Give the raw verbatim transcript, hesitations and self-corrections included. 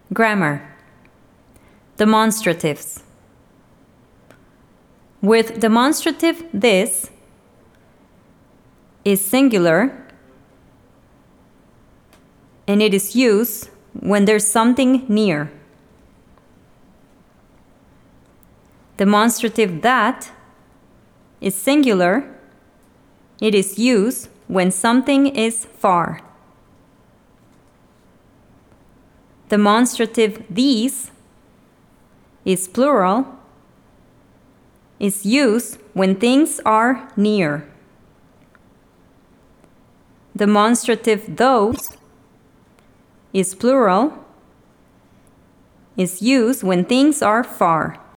Grammar. Demonstratives. With demonstrative, this is singular and it is used when there's something near. Demonstrative that is singular. It is used when something is far. Demonstrative these is plural. Is used when things are near. Demonstrative those is plural. Is used when things are far.